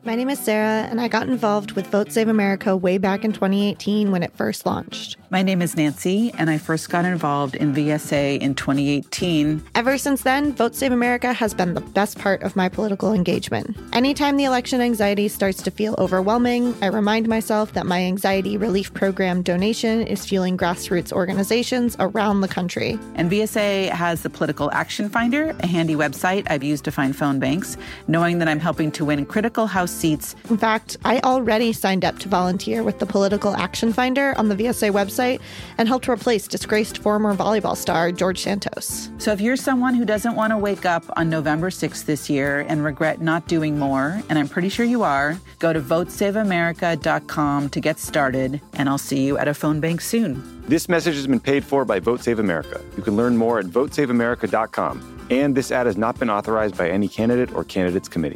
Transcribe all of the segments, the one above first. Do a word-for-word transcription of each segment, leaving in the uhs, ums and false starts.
My name is Sarah, and I got involved with Vote Save America way back in twenty eighteen when it first launched. My name is Nancy, and I first got involved in V S A in twenty eighteen. Ever since then, Vote Save America has been the best part of my political engagement. Anytime the election anxiety starts to feel overwhelming, I remind myself that my anxiety relief program donation is fueling grassroots organizations around the country. And V S A has the Political Action Finder, a handy website I've used to find phone banks, knowing that I'm helping to win critical House seats. In fact, I already signed up to volunteer with the Political Action Finder on the V S A website and helped replace disgraced former volleyball star George Santos. So if you're someone who doesn't want to wake up on November sixth this year and regret not doing more, and I'm pretty sure you are, go to vote save america dot com to get started, and I'll see you at a phone bank soon. This message has been paid for by Vote Save America. You can learn more at vote save america dot com. And this ad has not been authorized by any candidate or candidates committee.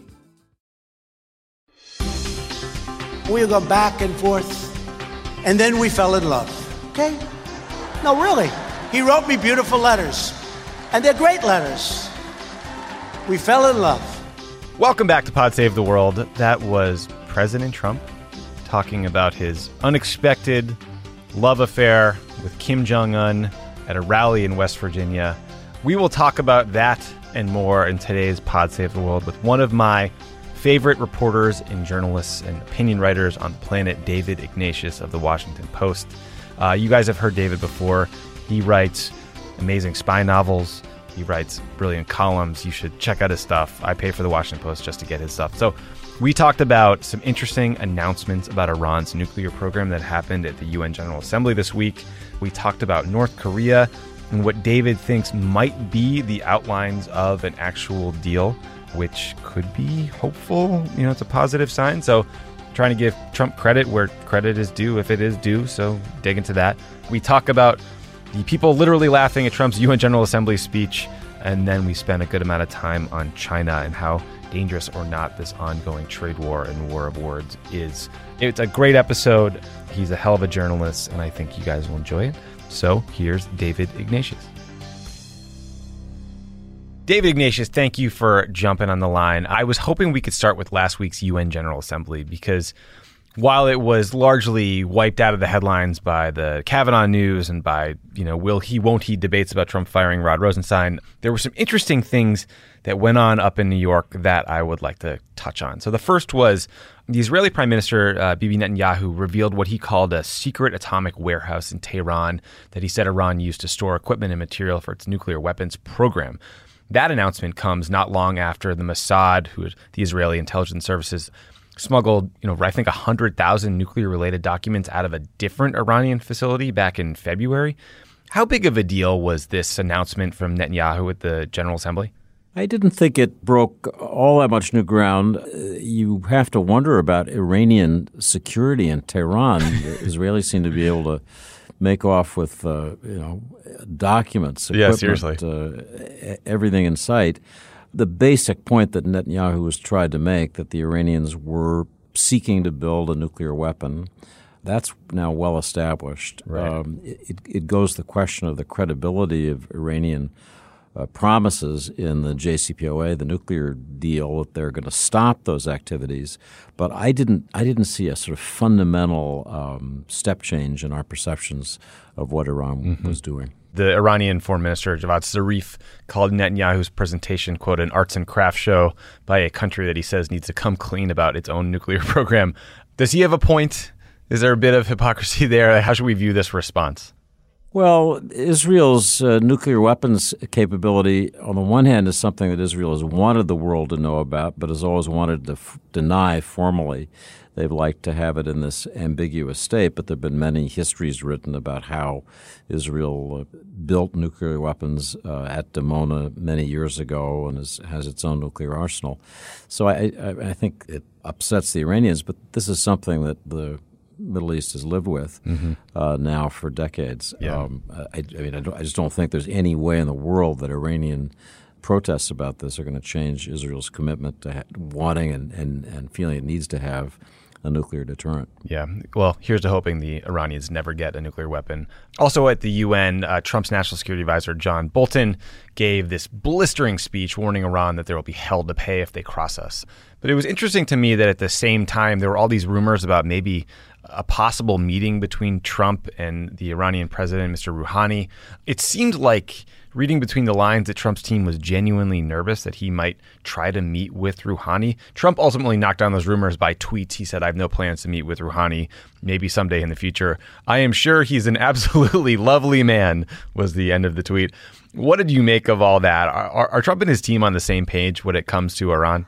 We'll go back and forth, and then we fell in love, okay? No, really. He wrote me beautiful letters, and they're great letters. We fell in love. Welcome back to Pod Save the World. That was President Trump talking about his unexpected love affair with Kim Jong-un at a rally in West Virginia. We will talk about that and more in today's Pod Save the World with one of my favorite reporters and journalists and opinion writers on the planet, David Ignatius of The Washington Post. Uh, you guys have heard David before. He writes amazing spy novels. He writes brilliant columns. You should check out his stuff. I pay for The Washington Post just to get his stuff. So we talked about some interesting announcements about Iran's nuclear program that happened at the U N General Assembly this week. We talked about North Korea and what David thinks might be the outlines of an actual deal, which could be hopeful. You know, it's a positive sign. So trying to give Trump credit where credit is due, if it is due. So dig into that. We talk about the people literally laughing at Trump's U N General Assembly speech. And then we spend a good amount of time on China and how dangerous or not this ongoing trade war and war of words is. It's a great episode. He's a hell of a journalist, and I think you guys will enjoy it. So here's David Ignatius. David Ignatius, thank you for jumping on the line. I was hoping we could start with last week's U N General Assembly because while it was largely wiped out of the headlines by the Kavanaugh news and by, you know, will he, won't he debates about Trump firing Rod Rosenstein, there were some interesting things that went on up in New York that I would like to touch on. So the first was the Israeli Prime Minister, uh, Bibi Netanyahu, revealed what he called a secret atomic warehouse in Tehran that he said Iran used to store equipment and material for its nuclear weapons program. That announcement comes not long after the Mossad, who is the Israeli intelligence services, smuggled, you know, I think one hundred thousand nuclear-related documents out of a different Iranian facility back in February. How big of a deal was this announcement from Netanyahu at the General Assembly? I didn't think it broke all that much new ground. Uh, you have to wonder about Iranian security in Tehran. The Israelis seem to be able to make off with, uh, you know, documents, equipment, yeah, seriously. Uh, everything in sight. The basic point that Netanyahu has tried to make, that the Iranians were seeking to build a nuclear weapon, that's now well established. Right. Um, it, it goes to the question of the credibility of Iranian uh, promises in the J C P O A, the nuclear deal, that they're going to stop those activities. But I didn't I didn't see a sort of fundamental um, step change in our perceptions of what Iran mm-hmm. was doing. The Iranian Foreign Minister, Javad Zarif, called Netanyahu's presentation, quote, an arts and crafts show by a country that he says needs to come clean about its own nuclear program. Does he have a point? Is there a bit of hypocrisy there? How should we view this response? Well, Israel's uh, nuclear weapons capability, on the one hand, is something that Israel has wanted the world to know about, but has always wanted to f- deny formally. They've liked to have it in this ambiguous state, but there have been many histories written about how Israel uh, built nuclear weapons uh, at Dimona many years ago and is, has its own nuclear arsenal. So I, I, I think it upsets the Iranians, but this is something that the Middle East has lived with mm-hmm. uh, now for decades. Yeah. Um, I, I mean, I, don't, I just don't think there's any way in the world that Iranian protests about this are going to change Israel's commitment to ha- wanting and, and, and feeling it needs to have a nuclear deterrent. Yeah. Well, here's to hoping the Iranians never get a nuclear weapon. Also at the U N, uh, Trump's National Security Advisor John Bolton gave this blistering speech warning Iran that there will be hell to pay if they cross us. But it was interesting to me that at the same time, there were all these rumors about maybe a possible meeting between Trump and the Iranian president, Mister Rouhani. It seemed like, reading between the lines, that Trump's team was genuinely nervous that he might try to meet with Rouhani. Trump ultimately knocked down those rumors by tweets. He said, I have no plans to meet with Rouhani, maybe someday in the future. I am sure he's an absolutely lovely man, was the end of the tweet. What did you make of all that? Are, are, are Trump and his team on the same page when it comes to Iran?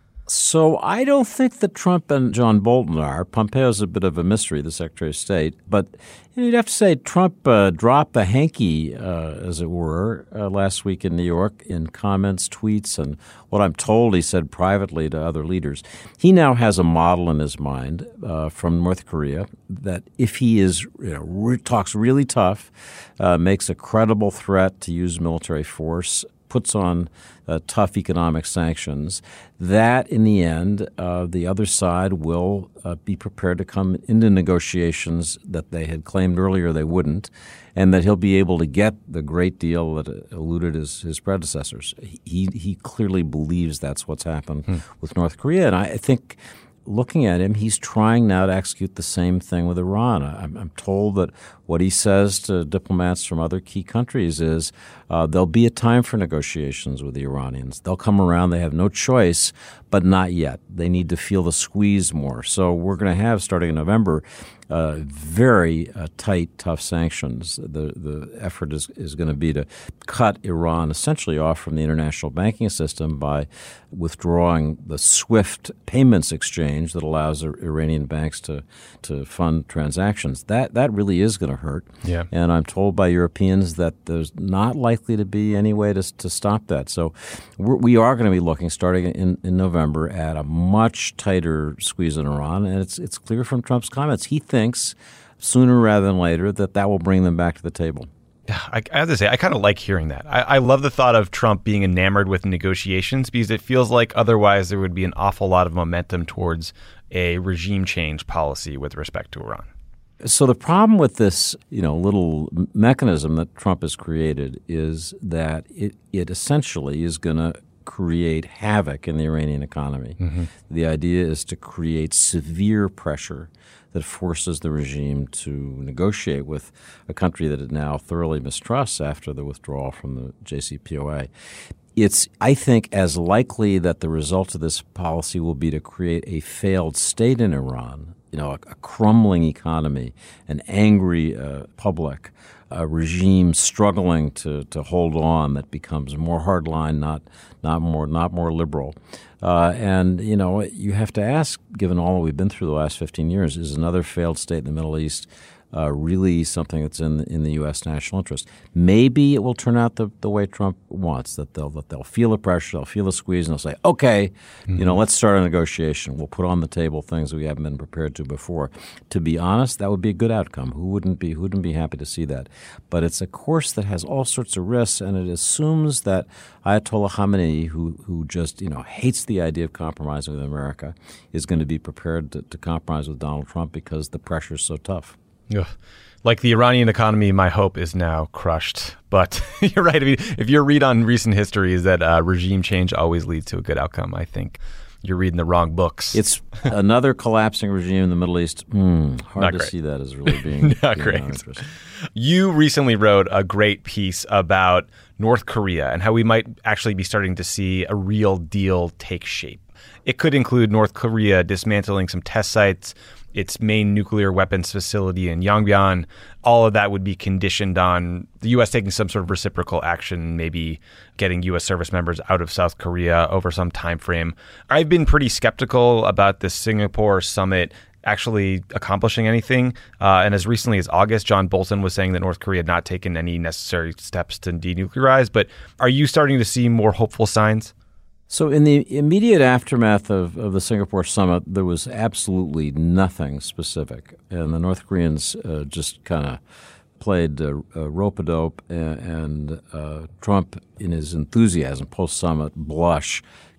So I don't think that Trump and John Bolton are. Pompeo's a bit of a mystery, the Secretary of State. But you'd have to say Trump uh, dropped the hanky, uh, as it were, uh, last week in New York in comments, tweets, and what I'm told he said privately to other leaders. He now has a model in his mind uh, from North Korea that if he is, you know, re- talks really tough, uh, makes a credible threat to use military force, puts on uh, tough economic sanctions, that in the end, uh, the other side will uh, be prepared to come into negotiations that they had claimed earlier they wouldn't, and that he'll be able to get the great deal that eluded his, his predecessors. He, he clearly believes that's what's happened hmm. with North Korea. And I think looking at him, he's trying now to execute the same thing with Iran. I'm, I'm told that what he says to diplomats from other key countries is uh, there'll be a time for negotiations with the Iranians. They'll come around. They have no choice, but not yet. They need to feel the squeeze more. So we're going to have, starting in November, uh, very uh, tight, tough sanctions. The the effort is, is going to be to cut Iran essentially off from the international banking system by withdrawing the SWIFT payments exchange that allows Iranian banks to, to fund transactions. That that really is going to hurt. Yeah. And I'm told by Europeans that there's not likely to be any way to, to stop that. So we're, we are going to be looking, starting in, in November, at a much tighter squeeze on Iran. And it's it's clear from Trump's comments, he thinks sooner rather than later that that will bring them back to the table. I, I have to say, I kind of like hearing that. I, I love the thought of Trump being enamored with negotiations, because it feels like otherwise there would be an awful lot of momentum towards a regime change policy with respect to Iran. So the problem with this, you know, little mechanism that Trump has created is that it, it essentially is going to create havoc in the Iranian economy. Mm-hmm. The idea is to create severe pressure that forces the regime to negotiate with a country that it now thoroughly mistrusts after the withdrawal from the J C P O A. It's, I think, as likely that the result of this policy will be to create a failed state in Iran, you know, a, a crumbling economy, an angry uh, public, a regime struggling to, to hold on that becomes more hardline, not not more not more liberal. Uh, and, you know, you have to ask, given all that we've been through the last fifteen years, is another failed state in the Middle East uh, really something that's in the, in the U S national interest? Maybe it will turn out the, the way Trump wants, that they'll that they'll feel the pressure, they'll feel the squeeze, and they'll say, okay, mm-hmm. you know, let's start a negotiation. We'll put on the table things we haven't been prepared to before. To be honest, that would be a good outcome. Who wouldn't be who wouldn't be happy to see that? But it's a course that has all sorts of risks, and it assumes that Ayatollah Khamenei, who who just, you know, hates the idea of compromising with America, is going to be prepared to, to compromise with Donald Trump because the pressure is so tough. Ugh. Like the Iranian economy, my hope is now crushed. But you're right. I mean, if your read on recent history is that uh, regime change always leads to a good outcome, I think you're reading the wrong books. It's another collapsing regime in the Middle East. Mm, hard Not to great. see that as really being not being great. You recently wrote a great piece about North Korea and how we might actually be starting to see a real deal take shape. It could include North Korea dismantling some test sites, its main nuclear weapons facility in Yongbyon. All of that would be conditioned on the U S taking some sort of reciprocal action, maybe getting U S service members out of South Korea over some time frame. I've been pretty skeptical about this Singapore summit actually accomplishing anything. Uh, and as recently as August, John Bolton was saying that North Korea had not taken any necessary steps to denuclearize. But are you starting to see more hopeful signs? So in the immediate aftermath of, of the Singapore summit, there was absolutely nothing specific. And the North Koreans uh, just kind of played uh, uh, rope-a-dope, and, and uh, Trump, in his enthusiasm post-summit blush,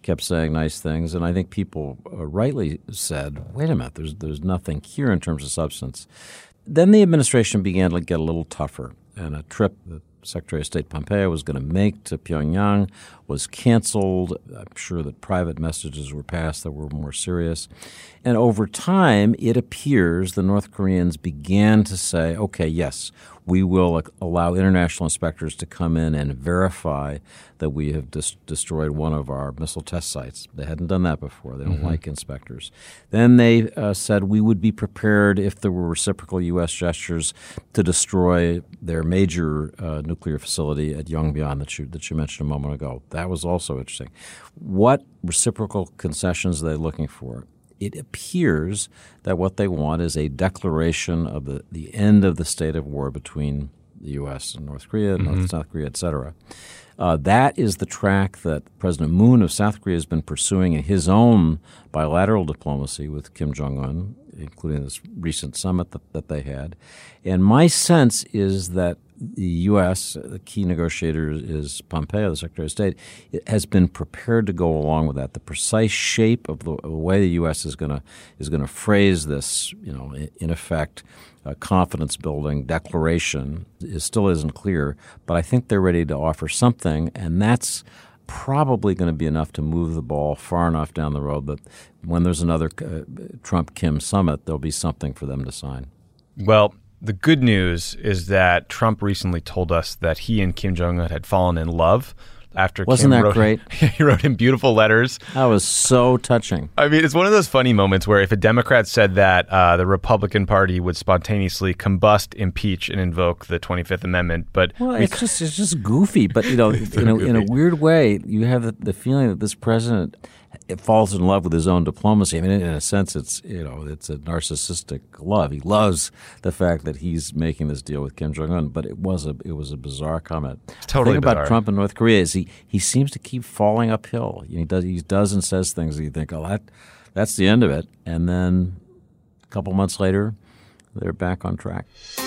kept saying nice things. And I think people uh, rightly said, wait a minute, there's there's nothing here in terms of substance. Then the administration began to get a little tougher, and a trip that Secretary of State Pompeo was going to make to Pyongyang was canceled. I'm sure that private messages were passed that were more serious. And over time, it appears the North Koreans began to say, okay, yes, we will allow international inspectors to come in and verify that we have dis- destroyed one of our missile test sites. They hadn't done that before. They don't mm-hmm. like inspectors. Then they uh, said we would be prepared if there were reciprocal U S gestures to destroy their major uh, nuclear facility at Yongbyon that you, that you mentioned a moment ago. That was also interesting. What reciprocal concessions are they looking for? It appears that what they want is a declaration of the, the end of the state of war between the U S and North Korea, mm-hmm. North South Korea, et cetera. Uh, that is the track that President Moon of South Korea has been pursuing in his own bilateral diplomacy with Kim Jong-un, including this recent summit that, that they had. And my sense is that the U S, the key negotiator is Pompeo, the Secretary of State, has been prepared to go along with that. The precise shape of the, of the way the U S is going to is going to phrase this, you know, in effect, a confidence-building declaration is still isn't clear. But I think they're ready to offer something, and that's probably going to be enough to move the ball far enough down the road that when there's another uh, Trump-Kim summit, there'll be something for them to sign. Well, the good news is that Trump recently told us that he and Kim Jong-un had fallen in love after Wasn't Kim that wrote, great? He wrote him beautiful letters. That was so touching. I mean, it's one of those funny moments where if a Democrat said that, uh, the Republican Party would spontaneously combust, impeach, and invoke the twenty-fifth Amendment. But well, it's just it's just goofy. But you know, in a, in a weird way, you have the, the feeling that this president it falls in love with his own diplomacy. I mean, in a sense, it's you know, it's a narcissistic love. He loves the fact that he's making this deal with Kim Jong-un. But it was a it was a bizarre comment. It's totally the thing bizarre. about Trump and North Korea is he he seems to keep falling uphill. He does he does and says things that you think, oh, that that's the end of it, and then a couple months later, they're back on track.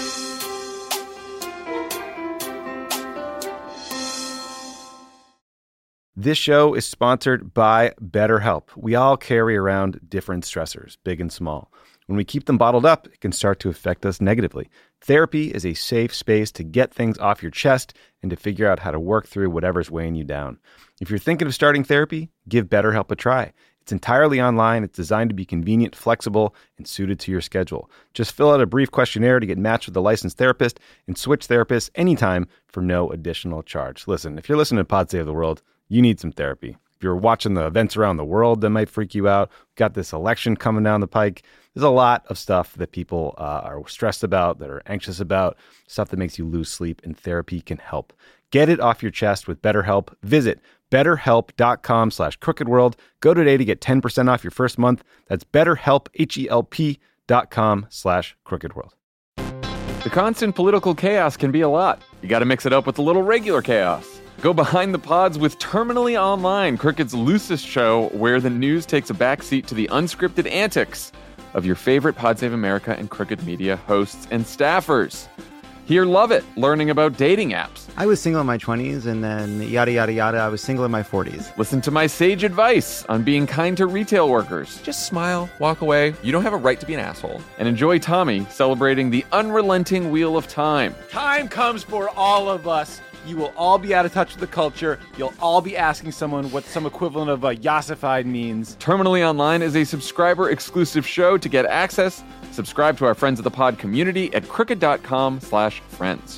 This show is sponsored by BetterHelp. We all carry around different stressors, big and small. When we keep them bottled up, it can start to affect us negatively. Therapy is a safe space to get things off your chest and to figure out how to work through whatever's weighing you down. If you're thinking of starting therapy, give BetterHelp a try. It's entirely online. It's designed to be convenient, flexible, and suited to your schedule. Just fill out a brief questionnaire to get matched with a licensed therapist and switch therapists anytime for no additional charge. Listen, if you're listening to Pod Save the World, you need some therapy. If you're watching the events around the world that might freak you out, got this election coming down the pike, there's a lot of stuff that people uh, are stressed about, that are anxious about, stuff that makes you lose sleep, and therapy can help. Get it off your chest with BetterHelp. Visit betterhelp.com slash crookedworld. Go today to get ten percent off your first month. That's betterhelp, H-E-L-P dot com slash crookedworld. The constant political chaos can be a lot. You got to mix it up with a little regular chaos. Go behind the pods with Terminally Online, Crooked's loosest show where the news takes a backseat to the unscripted antics of your favorite Pod Save America and Crooked Media hosts and staffers. Hear Love It, learning about dating apps. I was single in my twenties, and then yada, yada, yada, I was single in my forties. Listen to my sage advice on being kind to retail workers. Just smile, walk away. You don't have a right to be an asshole. And enjoy Tommy celebrating the unrelenting wheel of time. Time comes for all of us. You will all be out of touch with the culture. You'll all be asking someone what some equivalent of a yassified means. Terminally Online is a subscriber-exclusive show. To get access, subscribe to our Friends of the Pod community at crooked.com slash friends.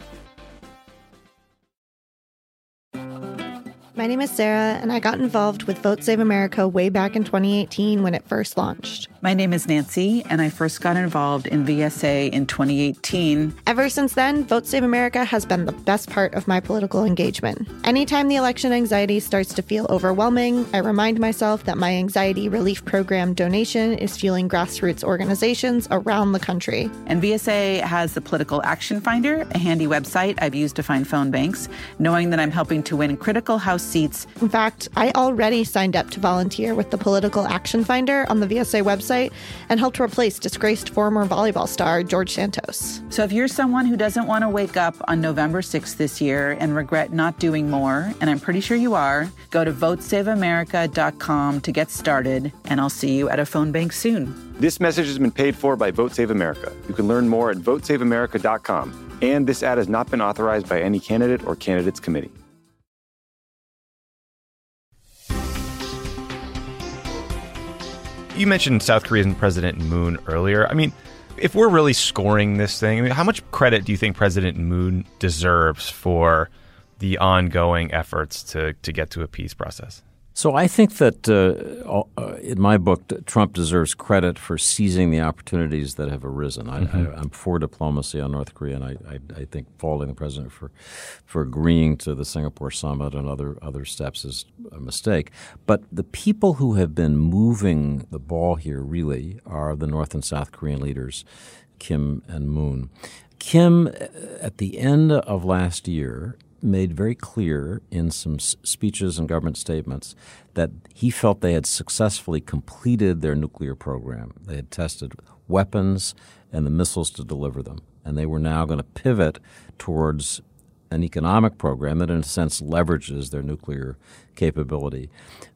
My name is Sarah, and I got involved with Vote Save America way back in twenty eighteen when it first launched. My name is Nancy, and I first got involved in V S A in twenty eighteen. Ever since then, Vote Save America has been the best part of my political engagement. Anytime the election anxiety starts to feel overwhelming, I remind myself that my anxiety relief program donation is fueling grassroots organizations around the country. And V S A has the Political Action Finder, a handy website I've used to find phone banks, knowing that I'm helping to win critical House seats. In fact, I already signed up to volunteer with the Political Action Finder on the V S A website and helped replace disgraced former volleyball star George Santos. So if you're someone who doesn't want to wake up on November sixth this year and regret not doing more, and I'm pretty sure you are, go to vote save america dot com to get started, and I'll see you at a phone bank soon. This message has been paid for by Vote Save America. You can learn more at vote save america dot com. And this ad has not been authorized by any candidate or candidates committee. You mentioned South Korean President Moon earlier. I mean, if we're really scoring this thing, I mean, how much credit do you think President Moon deserves for the ongoing efforts to, to get to a peace process? So I think that uh, uh, in my book, Trump deserves credit for seizing the opportunities that have arisen. I, mm-hmm. I, I'm for diplomacy on North Korea, and I, I, I think faulting the president for for agreeing to the Singapore summit and other other steps is a mistake. But the people who have been moving the ball here really are the North and South Korean leaders, Kim and Moon. Kim, at the end of last year, made very clear in some speeches and government statements that he felt they had successfully completed their nuclear program. They had tested weapons and the missiles to deliver them, and they were now going to pivot towards an economic program that in a sense leverages their nuclear capability.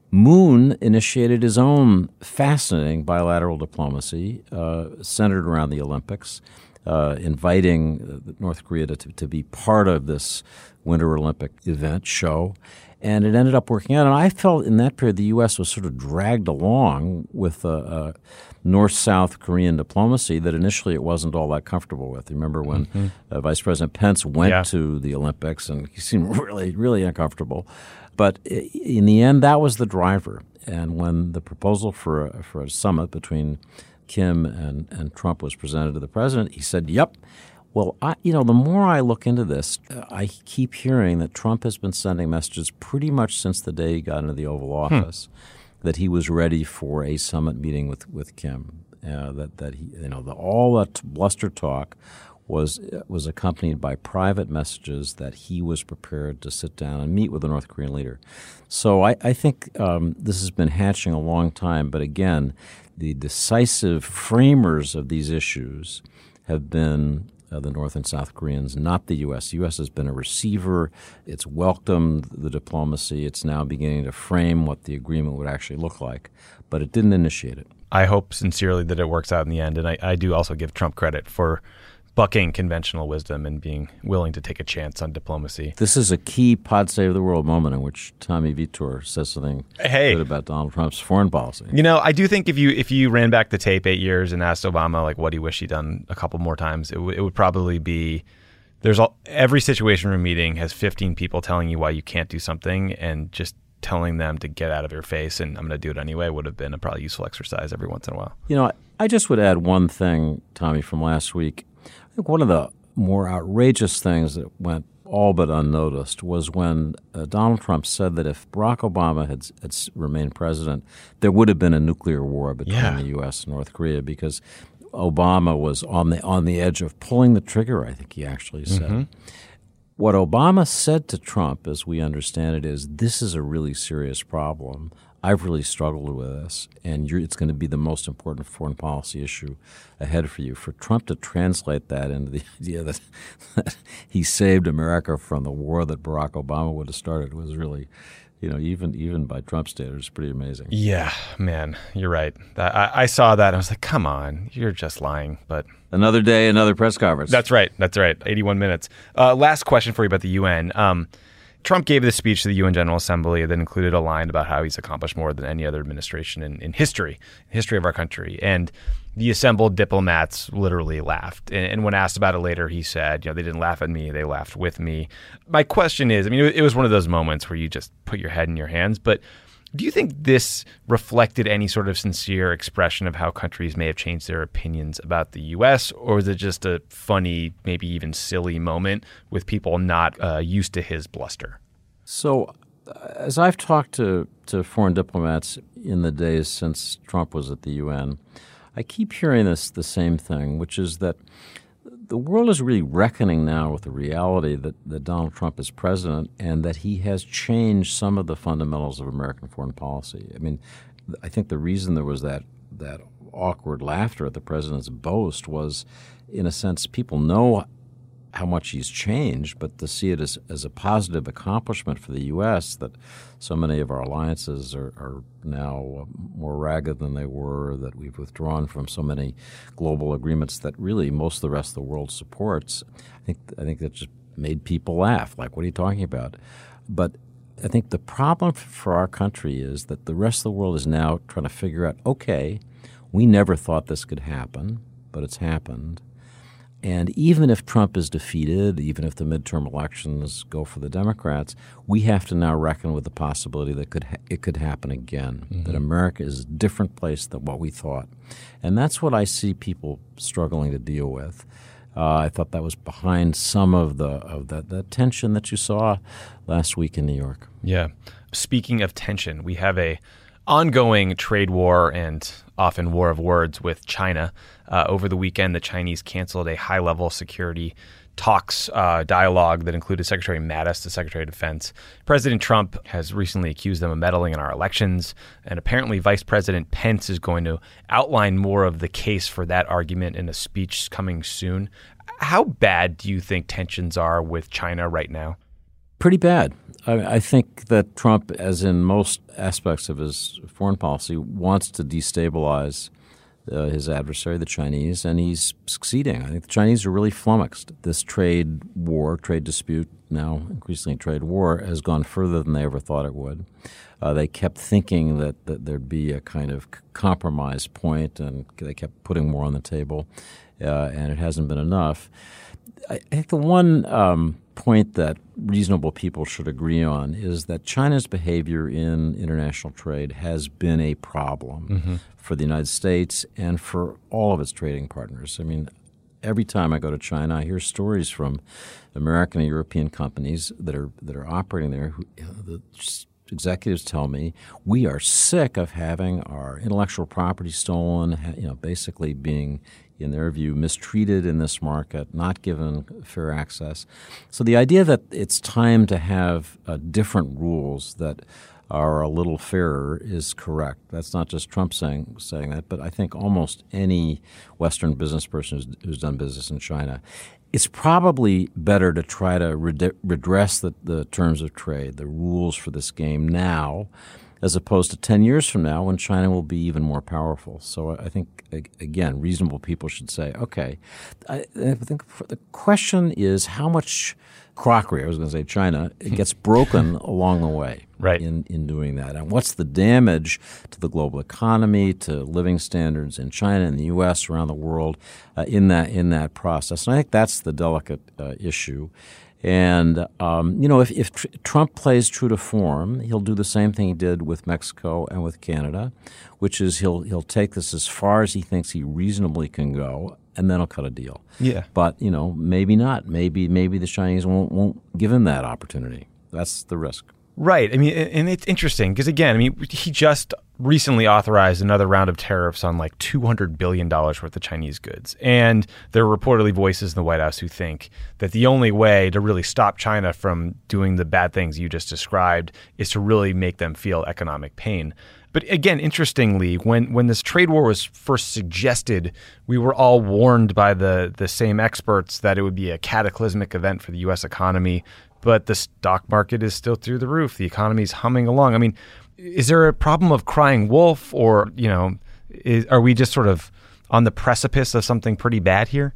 Moon initiated his own fascinating bilateral diplomacy uh, centered around the Olympics, uh, inviting North Korea to, to be part of this Winter Olympic event show, and it ended up working out. And I felt in that period the U S was sort of dragged along with a, a North-South Korean diplomacy that initially it wasn't all that comfortable with. You remember when mm-hmm. uh, Vice President Pence went yeah. to the Olympics, and he seemed really, really uncomfortable. But in the end, that was the driver. And when the proposal for a, for a summit between Kim and, and Trump was presented to the president, he said, yep. Well, I, you know, the more I look into this, uh, I keep hearing that Trump has been sending messages pretty much since the day he got into the Oval Office hmm. that he was ready for a summit meeting with, with Kim. Uh, that that he, you know, the, all that bluster talk was was accompanied by private messages that he was prepared to sit down and meet with the North Korean leader. So I, I think um, this has been hatching a long time. But again, the decisive framers of these issues have been Uh, the North and South Koreans, not the U S. The U S has been a receiver. It's welcomed the diplomacy. It's now beginning to frame what the agreement would actually look like, but it didn't initiate it. I hope sincerely that it works out in the end, and I, I do also give Trump credit for bucking conventional wisdom and being willing to take a chance on diplomacy. This is a key Pod Save the World moment in which Tommy Vitor says something hey. good about Donald Trump's foreign policy. You know, I do think if you if you ran back the tape eight years and asked Obama like what he wished he'd done a couple more times, it, w- it would probably be there's all, every Situation Room meeting has fifteen people telling you why you can't do something, and just telling them to get out of your face and I'm going to do it anyway would have been a probably useful exercise every once in a while. You know, I just would add one thing, Tommy, from last week. I think one of the more outrageous things that went all but unnoticed was when uh, Donald Trump said that if Barack Obama had, had remained president, there would have been a nuclear war between yeah. the U S and North Korea because Obama was on the on the edge of pulling the trigger, I think he actually said. Mm-hmm. What Obama said to Trump, as we understand it, is this is a really serious problem. I've really struggled with this, and you're, it's going to be the most important foreign policy issue ahead for you. For Trump to translate that into the idea that, that he saved America from the war that Barack Obama would have started was really, you know, even even by Trump standards, pretty amazing. Yeah, man, you're right. I, I saw that, and I was like, come on, you're just lying. But another day, another press conference. That's right. That's right. eighty-one minutes. Uh, last question for you about the U N. Um, Trump gave this speech to the U N General Assembly that included a line about how he's accomplished more than any other administration in, in history, history of our country. And the assembled diplomats literally laughed. And, and when asked about it later, he said, you know, they didn't laugh at me, they laughed with me. My question is, I mean, it, it was one of those moments where you just put your head in your hands, but do you think this reflected any sort of sincere expression of how countries may have changed their opinions about the U S, or is it just a funny, maybe even silly moment with people not uh, used to his bluster? So uh, as I've talked to, to foreign diplomats in the days since Trump was at the U N, I keep hearing this the same thing, which is that the world is really reckoning now with the reality that, that Donald Trump is president and that he has changed some of the fundamentals of American foreign policy. I mean, I think the reason there was that that awkward laughter at the president's boast was, in a sense, people know how much he's changed, but to see it as, as a positive accomplishment for the U S that so many of our alliances are, are now more ragged than they were, that we've withdrawn from so many global agreements that really most of the rest of the world supports. I think I think that just made people laugh. Like, what are you talking about? But I think the problem for our country is that the rest of the world is now trying to figure out, okay, we never thought this could happen, but it's happened. And even if Trump is defeated, even if the midterm elections go for the Democrats, we have to now reckon with the possibility that could ha- it could happen again, mm-hmm. that America is a different place than what we thought. And that's what I see people struggling to deal with. Uh, I thought that was behind some of the of that, that tension that you saw last week in New York. Yeah. Speaking of tension, we have a ongoing trade war and often war of words with China. Uh, over the weekend, the Chinese canceled a high-level security talks uh, dialogue that included Secretary Mattis, the Secretary of Defense. President Trump has recently accused them of meddling in our elections, and apparently Vice President Pence is going to outline more of the case for that argument in a speech coming soon. How bad do you think tensions are with China right now? Pretty bad. I, I think that Trump, as in most aspects of his foreign policy, wants to destabilize uh, his adversary, the Chinese, and he's succeeding. I think the Chinese are really flummoxed. This trade war, trade dispute, now increasingly trade war, has gone further than they ever thought it would. Uh, they kept thinking that, that there'd be a kind of compromise point, and they kept putting more on the table, uh, and it hasn't been enough. I, I think the one um, point that reasonable people should agree on is that China's behavior in international trade has been a problem mm-hmm. for the United States and for all of its trading partners. I mean, every time I go to China, I hear stories from American and European companies that are that are operating there. Who, you know, the executives tell me, we are sick of having our intellectual property stolen, you know, basically being, in their view, mistreated in this market, not given fair access. So the idea that it's time to have uh, different rules that are a little fairer is correct. That's not just Trump saying saying that, but I think almost any Western business person who's, who's done business in China. It's probably better to try to red- redress the, the terms of trade, the rules for this game now, as opposed to ten years from now when China will be even more powerful. So I think, again, reasonable people should say, okay, I, I think the question is how much crockery, I was going to say China, it gets broken along the way right. in, in doing that. And what's the damage to the global economy, to living standards in China and the U S, around the world, uh, in that in that process? And I think that's the delicate uh, issue. And, um, you know, if, if tr- Trump plays true to form, he'll do the same thing he did with Mexico and with Canada, which is he'll he'll take this as far as he thinks he reasonably can go, and then he'll cut a deal. Yeah. But, you know, maybe not. Maybe maybe the Chinese won't won't give him that opportunity. That's the risk. Right. I mean, and it's interesting because, again, I mean, he just recently authorized another round of tariffs on like two hundred billion dollars worth of Chinese goods. And there are reportedly voices in the White House who think that the only way to really stop China from doing the bad things you just described is to really make them feel economic pain. But again, interestingly, when, when this trade war was first suggested, we were all warned by the, the same experts that it would be a cataclysmic event for the U S economy. But the stock market is still through the roof. The economy is humming along. I mean, is there a problem of crying wolf, or, you know, is, are we just sort of on the precipice of something pretty bad here?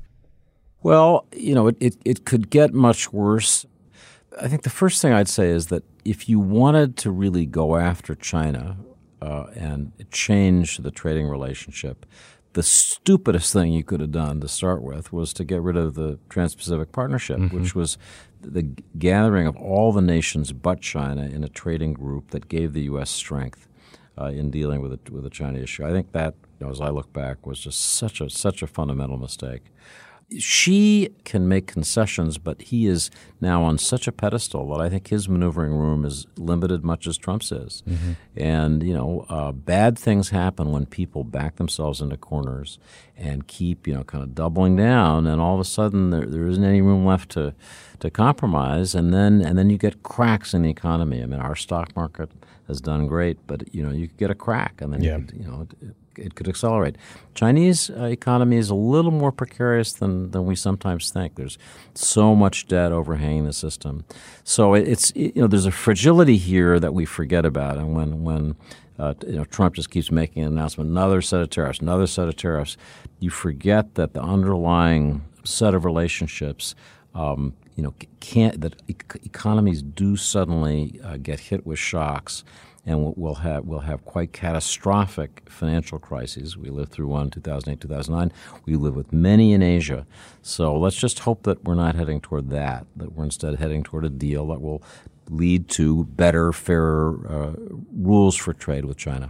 Well, you know, it, it, it could get much worse. I think the first thing I'd say is that if you wanted to really go after China uh, and change the trading relationship, the stupidest thing you could have done to start with was to get rid of the Trans-Pacific Partnership, mm-hmm. which was the gathering of all the nations but China in a trading group that gave the U S strength uh, in dealing with the, with the China issue. I think that, you know, as I look back, was just such a such a fundamental mistake. She can make concessions, but he is now on such a pedestal that I think his maneuvering room is limited much as Trump's is. Mm-hmm. And, you know, uh, bad things happen when people back themselves into corners and keep, you know, kind of doubling down, and all of a sudden there, there isn't any room left to to compromise, and then and then you get cracks in the economy. I mean, our stock market has done great, but, you know, you could get a crack, and then, yeah. you, could, you know, it, it could accelerate. Chinese uh, economy is a little more precarious than, than we sometimes think. There's so much debt overhanging the system. So it, it's, it, you know, there's a fragility here that we forget about. And when, when uh, you know, Trump just keeps making an announcement, another set of tariffs, another set of tariffs, you forget that the underlying set of relationships um, you know, can't, that e- economies do suddenly uh, get hit with shocks, and we'll have we'll have quite catastrophic financial crises. We lived through one in two thousand eight, two thousand nine. We live with many in Asia. So let's just hope that we're not heading toward that, that we're instead heading toward a deal that will lead to better, fairer uh, rules for trade with China.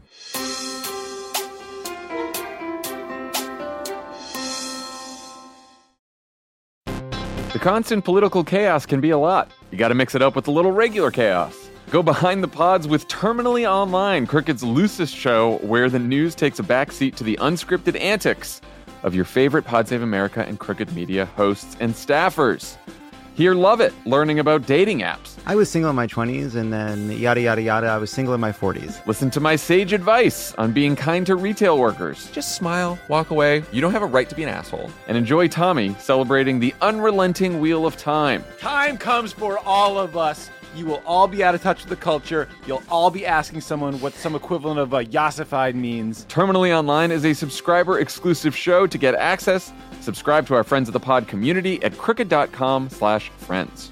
The constant political chaos can be a lot. You got to mix it up with a little regular chaos. Go behind the pods with Terminally Online, Crooked's loosest show where the news takes a backseat to the unscripted antics of your favorite Pod Save America and Crooked Media hosts and staffers. Here, love it, learning about dating apps. I was single in my twenties, and then yada, yada, yada, I was single in my forties. Listen to my sage advice on being kind to retail workers. Just smile, walk away. You don't have a right to be an asshole. And enjoy Tommy celebrating the unrelenting wheel of time. Time comes for all of us. You will all be out of touch with the culture. You'll all be asking someone what some equivalent of uh, yassified means. Terminally Online is a subscriber-exclusive show. To get access, subscribe to our Friends of the Pod community at crooked.com slash friends.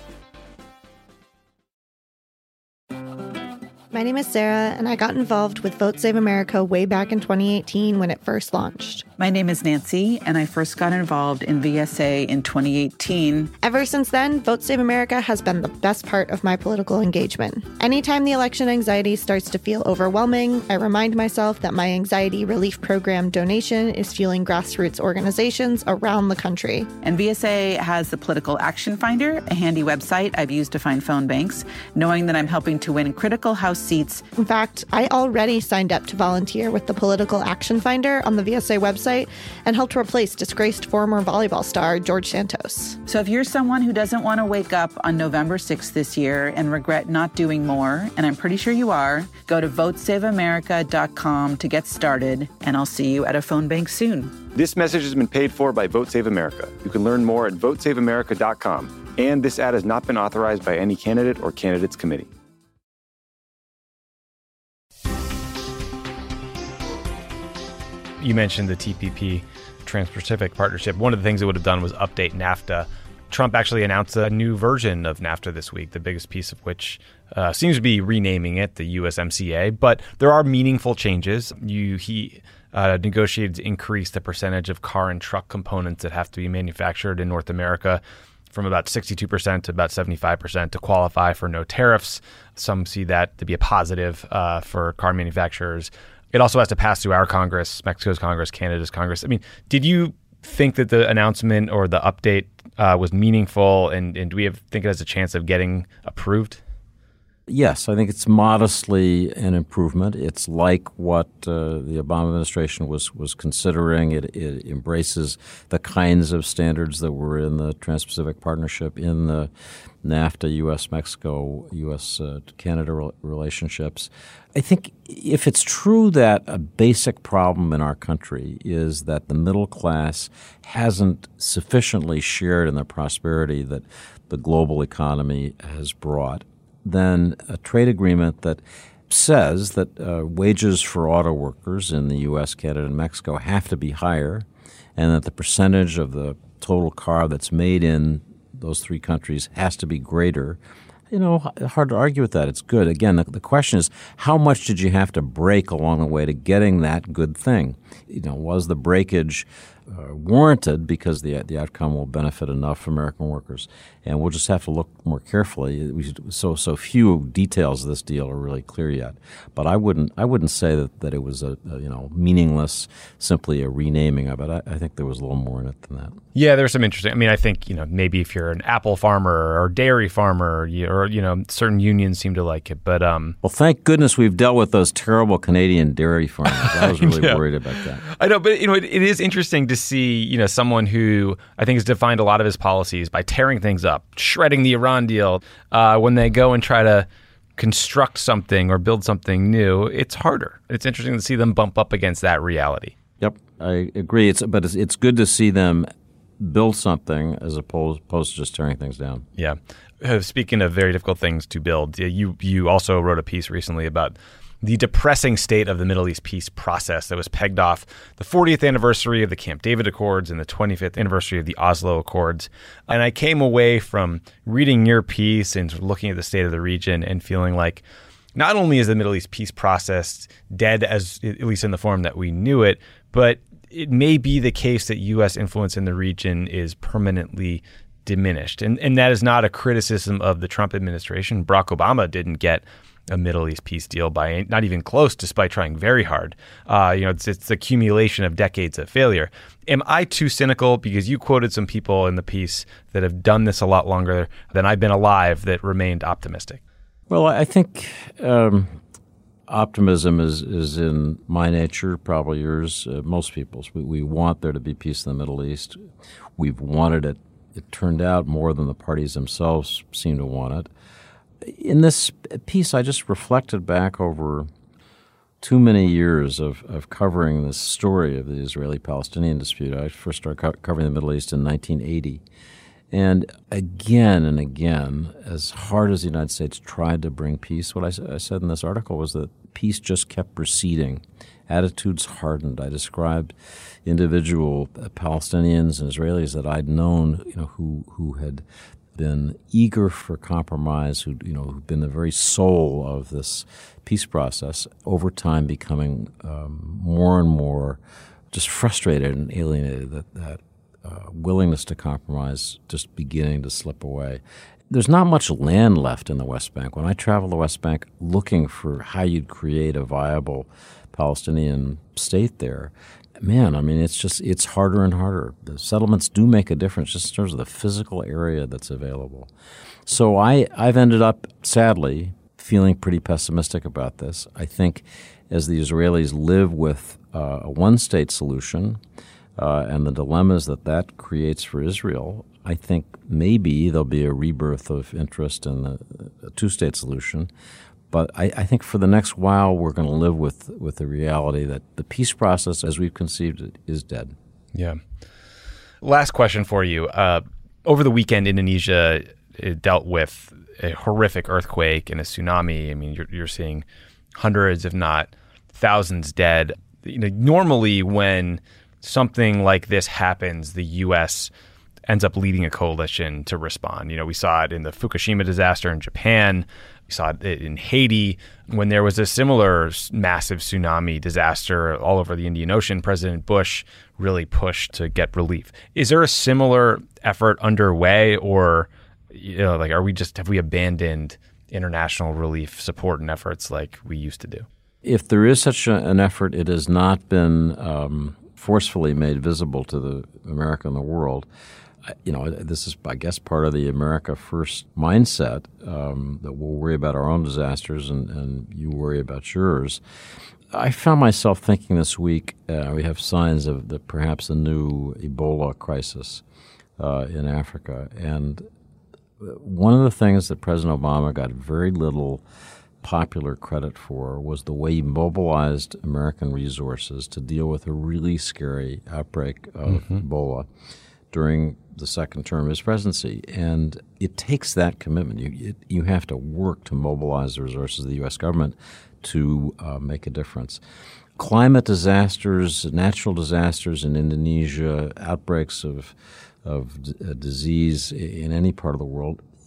My name is Sarah, and I got involved with Vote Save America way back in twenty eighteen when it first launched. My name is Nancy, and I first got involved in V S A in twenty eighteen. Ever since then, Vote Save America has been the best part of my political engagement. Anytime the election anxiety starts to feel overwhelming, I remind myself that my anxiety relief program donation is fueling grassroots organizations around the country. And V S A has the Political Action Finder, a handy website I've used to find phone banks, knowing that I'm helping to win critical House seats. In fact, I already signed up to volunteer with the Political Action Finder on the V S A website and helped replace disgraced former volleyball star George Santos. So if you're someone who doesn't want to wake up on November sixth this year and regret not doing more, and I'm pretty sure you are, go to vote save america dot com to get started, and I'll see you at a phone bank soon. This message has been paid for by Vote Save America. You can learn more at vote save america dot com. And this ad has not been authorized by any candidate or candidates committee. You mentioned the T P P, Trans-Pacific Partnership. One of the things it would have done was update NAFTA. Trump actually announced a new version of NAFTA this week, the biggest piece of which uh, seems to be renaming it the U S M C A. But there are meaningful changes. You, he uh, negotiated to increase the percentage of car and truck components that have to be manufactured in North America from about sixty-two percent to about seventy-five percent to qualify for no tariffs. Some see that to be a positive uh, for car manufacturers. It also has to pass through our Congress, Mexico's Congress, Canada's Congress. I mean, did you think that the announcement or the update uh, was meaningful, and, and do we have, think it has a chance of getting approved? Yes, I think it's modestly an improvement. It's like what uh, the Obama administration was was considering. It, it embraces the kinds of standards that were in the Trans-Pacific Partnership, in the NAFTA, U S Mexico, U S Canada re- relationships. I think if it's true that a basic problem in our country is that the middle class hasn't sufficiently shared in the prosperity that the global economy has brought, then a trade agreement that says that uh, wages for auto workers in the U S, Canada, and Mexico have to be higher, and that the percentage of the total car that's made in those three countries has to be greater. You know, hard to argue with that. It's good. Again, the, the question is, how much did you have to break along the way to getting that good thing? You know, was the breakage uh, warranted because the the outcome will benefit enough American workers. And we'll just have to look more carefully. We should, so so few details of this deal are really clear yet. But I wouldn't I wouldn't say that, that it was a, a you know meaningless, simply a renaming of it. I, I think there was a little more in it than that. Yeah, there's some interesting. I mean, I think you know maybe if you're an apple farmer or dairy farmer, you, or you know certain unions seem to like it. But um, well, thank goodness we've dealt with those terrible Canadian dairy farmers. I was really yeah. worried about that. I know, but you know, it, it is interesting to see, you know, someone who I think has defined a lot of his policies by tearing things up, shredding the Iran deal. Uh, when they go and try to construct something or build something new, it's harder. It's interesting to see them bump up against that reality. Yep, I agree. It's but it's, it's good to see them build something as opposed, opposed to just tearing things down. Yeah. Uh, speaking of very difficult things to build, you you also wrote a piece recently about the depressing state of the Middle East peace process that was pegged off the fortieth anniversary of the Camp David Accords and the twenty-fifth anniversary of the Oslo Accords. And I came away from reading your piece and looking at the state of the region and feeling like not only is the Middle East peace process dead, as at least in the form that we knew it, but it may be the case that U S influence in the region is permanently diminished. And and that is not a criticism of the Trump administration. Barack Obama didn't get a Middle East peace deal by not even close, despite trying very hard. Uh, you know, it's it's the accumulation of decades of failure. Am I too cynical? Because you quoted some people in the piece that have done this a lot longer than I've been alive that remained optimistic. Well, I think um, optimism is, is in my nature, probably yours, uh, most people's. We, we want there to be peace in the Middle East. We've wanted it. It turned out more than the parties themselves seem to want it. In this piece, I just reflected back over too many years of, of covering this story of the Israeli-Palestinian dispute. I first started co- covering the Middle East in nineteen eighty. And again and again, as hard as the United States tried to bring peace, what I, I said in this article was that peace just kept receding. Attitudes hardened. I described individual Palestinians and Israelis that I'd known, you know, who who had been eager for compromise, who you know, who've been the very soul of this peace process, over time becoming um, more and more just frustrated and alienated. That that uh, willingness to compromise just beginning to slip away. There's not much land left in the West Bank. When I travel the West Bank looking for how you'd create a viable Palestinian state there, man, I mean, it's just, it's harder and harder. The settlements do make a difference just in terms of the physical area that's available. So I, I've ended up, sadly, feeling pretty pessimistic about this. I think as the Israelis live with uh, a one-state solution uh, and the dilemmas that that creates for Israel, I think maybe there'll be a rebirth of interest in the, a two-state solution. But I, I think for the next while, we're going to live with, with the reality that the peace process, as we've conceived it, is dead. Yeah. Last question for you. Uh, over the weekend, Indonesia dealt with a horrific earthquake and a tsunami. I mean, you're, you're seeing hundreds, if not thousands, dead. You know, normally when something like this happens, the U S ends up leading a coalition to respond. You know, we saw it in the Fukushima disaster in Japan. We saw it in Haiti when there was a similar massive tsunami disaster all over the Indian Ocean. President Bush really pushed to get relief. Is there a similar effort underway, or you know, like, are we just have we abandoned international relief support and efforts like we used to do? If there is such a, an effort, it has not been um, forcefully made visible to the America and the world. You know, this is, I guess, part of the America First mindset, um, that we'll worry about our own disasters and, and you worry about yours. I found myself thinking this week, uh, we have signs of the, perhaps a new Ebola crisis uh, in Africa. And one of the things that President Obama got very little popular credit for was the way he mobilized American resources to deal with a really scary outbreak of mm-hmm. Ebola during the second term of his presidency. And it takes that commitment. You it, you have to work to mobilize the resources of the U S government to uh, make a difference. Climate disasters, natural disasters in Indonesia, outbreaks of of d- uh, disease in any part of the world,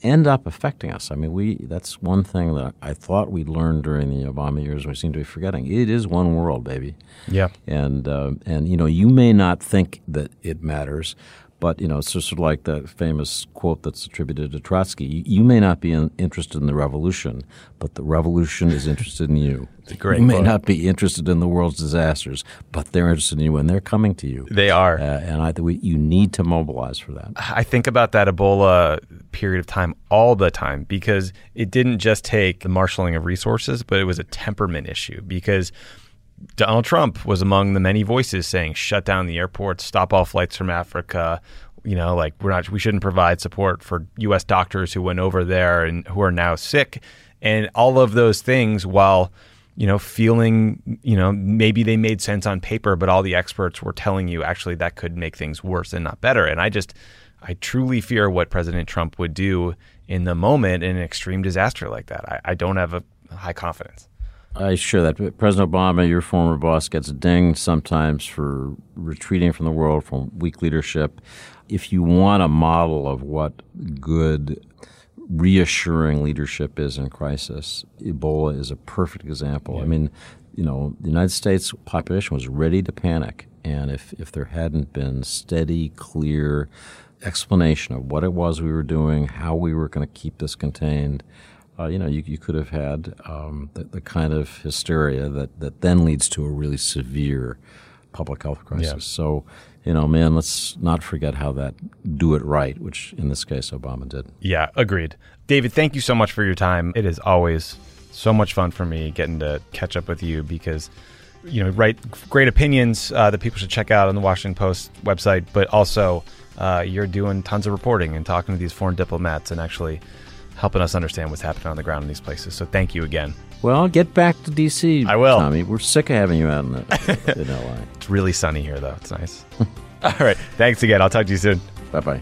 end up affecting us. I mean, we that's one thing that I thought we'd learned during the Obama years, and we seem to be forgetting. It is one world, baby. Yeah. And, uh, and you know, you may not think that it matters, but, you know, it's just sort of like that famous quote that's attributed to Trotsky. You, you may not be in, interested in the revolution, but the revolution is interested in you. It's a great You may quote. not be interested in the world's disasters, but they're interested in you, and they're coming to you. They are. Uh, and I think we, you need to mobilize for that. I think about that Ebola period of time all the time because it didn't just take the marshaling of resources, but it was a temperament issue because Donald Trump was among the many voices saying, shut down the airports, stop all flights from Africa. You know, like we're not, we shouldn't provide support for U S doctors who went over there and who are now sick. And all of those things while, you know, feeling, you know, maybe they made sense on paper, but all the experts were telling you actually that could make things worse and not better. And I just, I truly fear what President Trump would do in the moment in an extreme disaster like that. I, I don't have a high confidence. I share that. President Obama, your former boss, gets dinged sometimes for retreating from the world, from weak leadership. If you want a model of what good, reassuring leadership is in crisis, Ebola is a perfect example. Yeah. I mean, you know, the United States population was ready to panic. And if, if there hadn't been steady, clear explanation of what it was we were doing, how we were going to keep this contained, Uh, you know, you, you could have had um, the, the kind of hysteria that, that then leads to a really severe public health crisis. Yeah. So, you know, man, let's not forget how that do it right, which in this case Obama did. Yeah, agreed. David, thank you so much for your time. It is always so much fun for me getting to catch up with you because, you know, write great opinions uh, that people should check out on the Washington Post website, but also uh, you're doing tons of reporting and talking to these foreign diplomats and actually helping us understand what's happening on the ground in these places. So thank you again. Well, get back to D C, I will. Tommy. We're sick of having you out in, the, in L A. It's really sunny here, though. It's nice. All right. Thanks again. I'll talk to you soon. Bye-bye.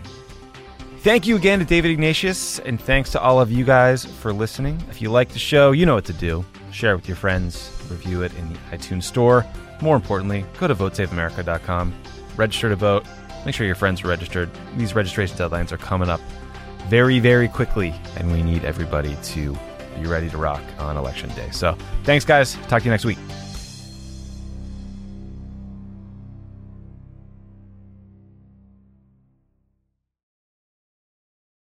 Thank you again to David Ignatius, and thanks to all of you guys for listening. If you like the show, you know what to do. Share it with your friends. Review it in the iTunes store. More importantly, go to vote save america dot com. Register to vote. Make sure your friends are registered. These registration deadlines are coming up very, very quickly, and we need everybody to be ready to rock on Election Day. So thanks, guys. Talk to you next week.